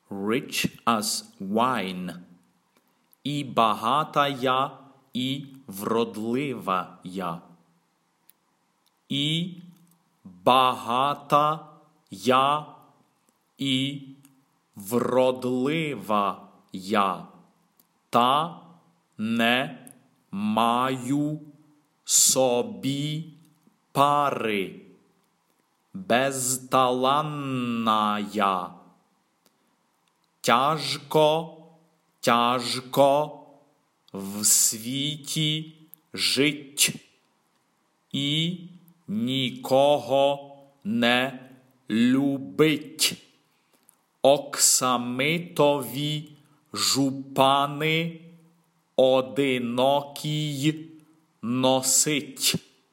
rich as wine, і багата я, і вродлива я. І багата я, і вродлива я, та не маю собі пари, безталанна я. Тяжко в світі жить, і нікого не любить. Оксамитові жупани одинокій носить.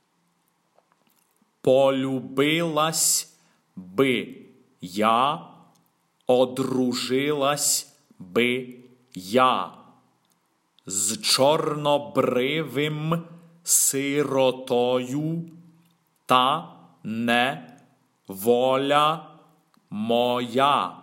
Полюбилась би я, одружилась би я з чорнобривим сиротою, та не воля моя.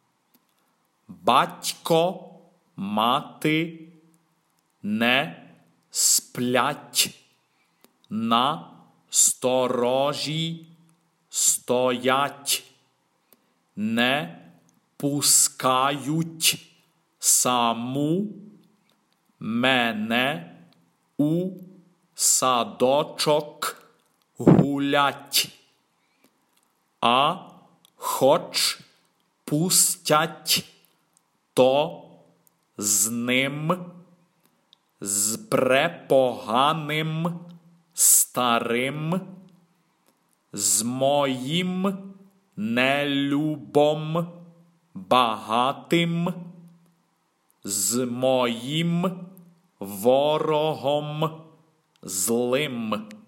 Батько, мати не сплять, на сторожі стоять, не пускають саму мене у садочок гулять, а хоч пустять, то з ним, з препоганим старим, з моїм нелюбом багатим, з моїм ворогом злим.